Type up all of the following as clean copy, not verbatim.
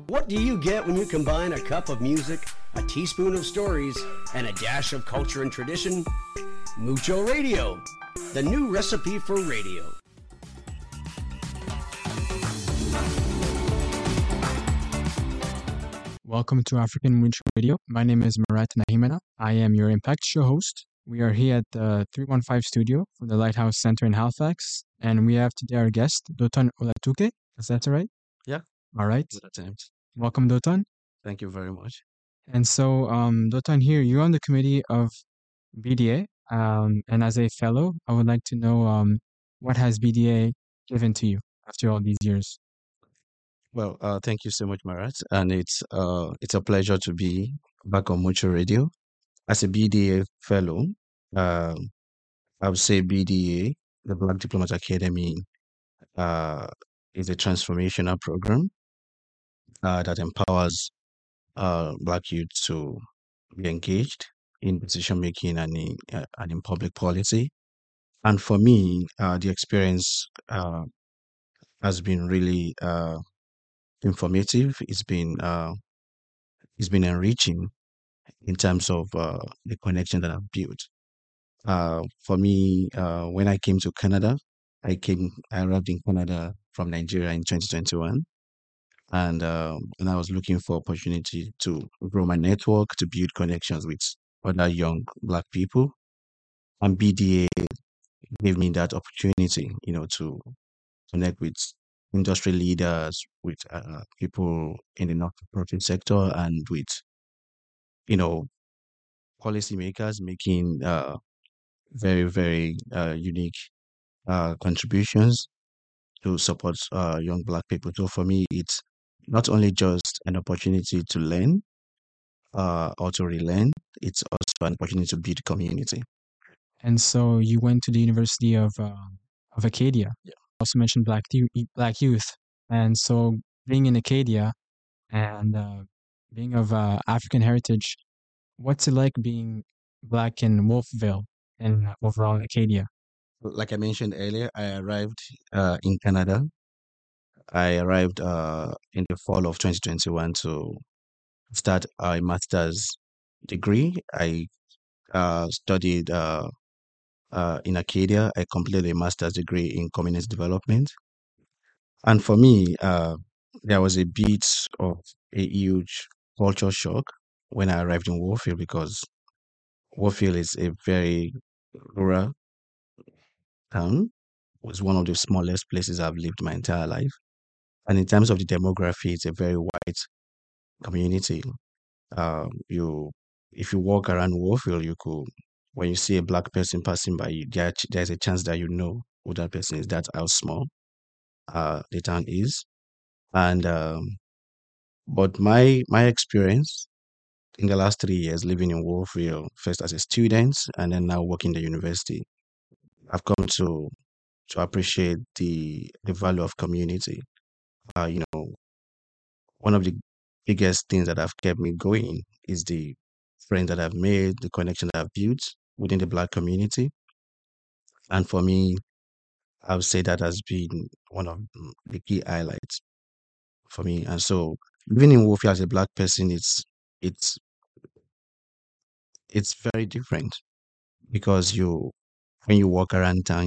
What do you get when you combine a cup of music, a teaspoon of stories, and a dash of culture and tradition? Mucho Radio, the new recipe for radio. Welcome to African Mucho Radio. My name is Marat Nahimana. I am your Impact Show host. We are here at the 315 studio from the Lighthouse Center in Halifax, and we have today our guest, Doton Olatuke. Is that right? Yeah, All right. good attempt. Welcome, Doton. Thank you very much. And so, Doton, here, you're on the committee of BDA, and as a fellow, I would like to know what has BDA given to you after all these years? Well, thank you so much, Marat, and it's a pleasure to be back on Mutual Radio as a BDA fellow. Uh, I would say BDA, the Black Diplomat Academy, uh, is a transformational program that empowers Black youth to be engaged in decision making and in public policy. And for me, the experience has been really informative. It's been enriching in terms of the connection that I've built. For me, when I came to Canada, I arrived in Canada from Nigeria in 2021, and I was looking for opportunity to grow my network, to build connections with other young Black people, and BDA gave me that opportunity, to connect with industry leaders, with people in the not-for-profit sector, and with you know policymakers making very very unique contributions to support young Black people. So for me, it's not only just an opportunity to learn or to relearn; it's also an opportunity to build community. And so you went to the University of Acadia. Yeah. Also mentioned Black youth. And so being in Acadia and being of African heritage, what's it like being Black in Wolfville and overall in Acadia? Like I mentioned earlier, I arrived in Canada. I arrived in the fall of 2021 to start a master's degree. I studied in Acadia. I completed a master's degree in community development. And for me, there was a bit of a huge culture shock when I arrived in Warfield because Warfield is a very rural town. It was one of the smallest places I've lived my entire life. And in terms of the demography, it's a very white community. You, if you walk around Warfield, you could, when you see a Black person passing by you, there's a chance that you know who that person is. That's how small the town is. And but my experience in the last 3 years living in Warfield, first as a student and then now working in the university, I've come to appreciate the value of community. You know, one of the biggest things that have kept me going is the friends that I've made, the connection that I've built within the Black community. And for me, I would say that has been one of the key highlights for me. And so living in Warfield as a Black person, it's it's very different because you when you walk around town,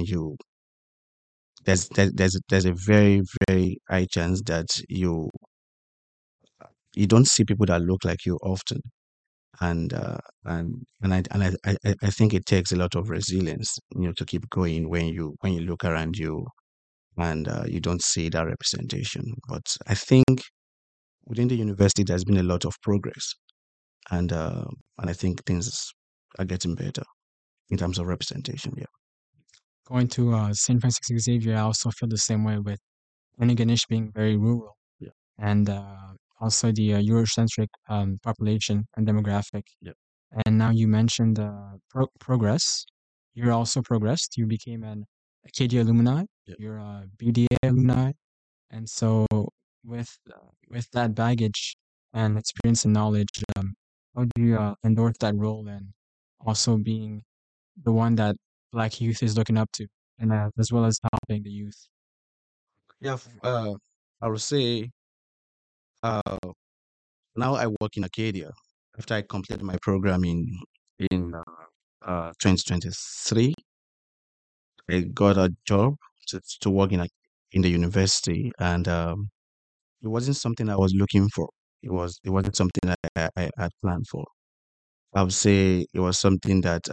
there's a very very high chance that you don't see people that look like you often, and I think it takes a lot of resilience, to keep going when you look around you and you don't see that representation. But I think within the university there's been a lot of progress, and uh, and I think things are getting better in terms of representation. Yeah. Going to St. Francis Xavier, I also feel the same way with Ganish being very rural Yeah. and also the Eurocentric population and demographic. Yeah. And now you mentioned progress. You're also progressed. You became an Acadia alumni. Yeah. You're a BDA alumni. And so with that baggage and experience and knowledge, how do you endorse that role and also being the one that Black youth is looking up to, and as well as helping the youth? Yeah, I would say Uh, Now I work in Acadia. After I completed my program in 2023, I got a job to work in the university, and it wasn't something I was looking for. It wasn't something I had planned for. I would say it was something that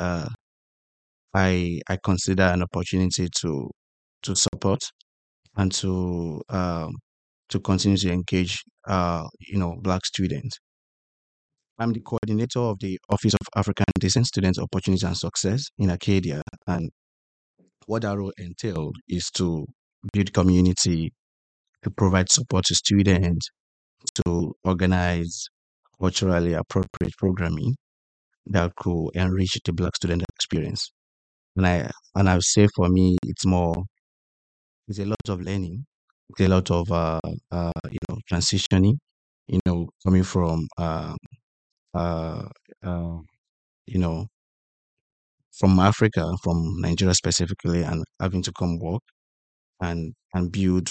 I consider an opportunity to support and to continue to engage Black students. I'm the coordinator of the Office of African Descent Student Opportunity and Success in Acadia. And what that role entailed is to build community, to provide support to students, to organize culturally appropriate programming that could enrich the Black student experience. And I would say for me, it's a lot of learning, it's a lot of transitioning, coming from uh, uh, you know from Africa, from Nigeria specifically, and having to come work and build,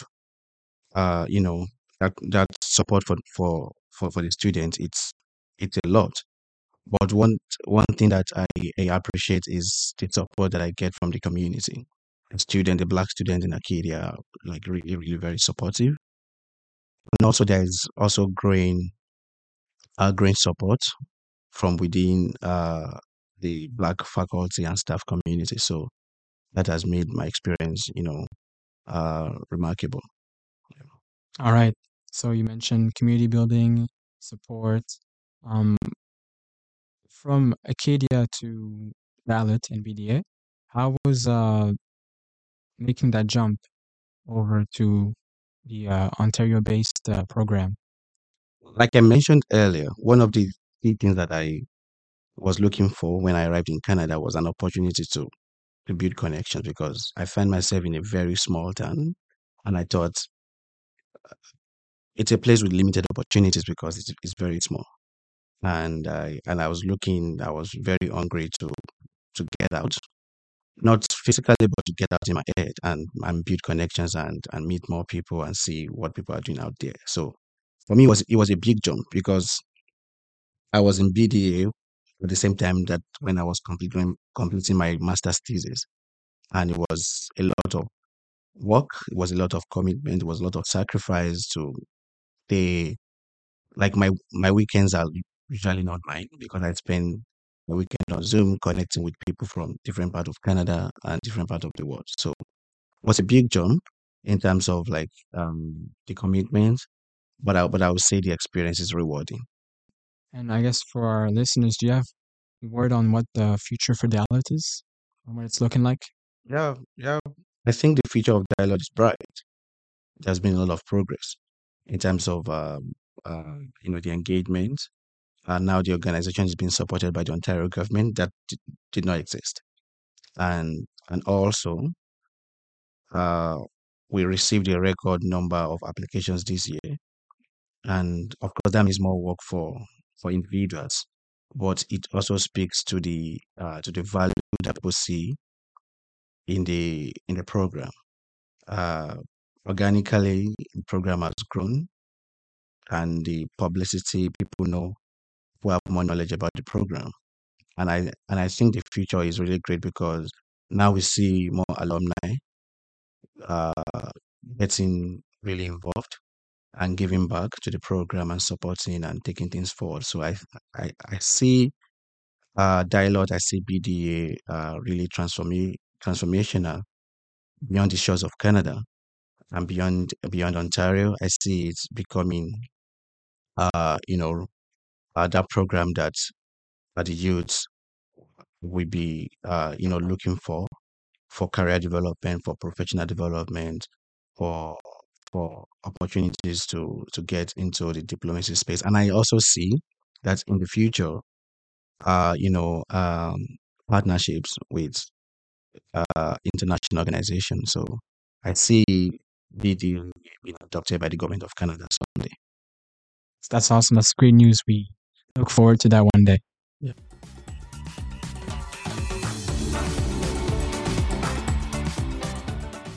that support for the students. It's a lot. But one thing that I appreciate is the support that I get from the community. The Black students in Acadia are like really, really very supportive. And also there is also growing support from within the Black faculty and staff community. So that has made my experience, remarkable. All right. So you mentioned community building, support. Um, from Acadia to Ballot and BDA, how was making that jump over to the Ontario-based program? Like I mentioned earlier, one of the key things that I was looking for when I arrived in Canada was an opportunity to build connections because I find myself in a very small town, and I thought it's a place with limited opportunities because it's very small. And I was very hungry to get out, not physically, but to get out in my head and build connections and meet more people and see what people are doing out there. So for me, it was a big jump because I was in BDA at the same time that when I was completing my master's thesis, and it was a lot of work, it was a lot of commitment, it was a lot of sacrifice to stay. Like my weekends are usually not mine because I spend the weekend on Zoom connecting with people from different part of Canada and different part of the world. So it was a big jump in terms of like the commitment, but I would say the experience is rewarding. And I guess for our listeners, do you have word on what the future for Dalit is and what it's looking like? Yeah, yeah. I think the future of dialogue is bright. There's been a lot of progress in terms of the engagement. And now the organization is being supported by the Ontario government that did not exist. And also uh, we received a record number of applications this year. And of course that means more work for individuals. But it also speaks to the value that people see in the program. Uh, Organically, the program has grown, and the publicity, people know, who have more knowledge about the program. And I think the future is really great because now we see more alumni uh, getting really involved and giving back to the program and supporting and taking things forward. So I see dialogue, I see BDA really transformational beyond the shores of Canada and beyond Ontario. I see it becoming uh, you know that program that the youths will be looking for career development, for professional development, for for opportunities to get into the diplomacy space. And I also see that in the future, uh, you know, um, partnerships with international organizations. So I see BD being adopted by the government of Canada someday. That's awesome. That's great news. We look forward to that one day.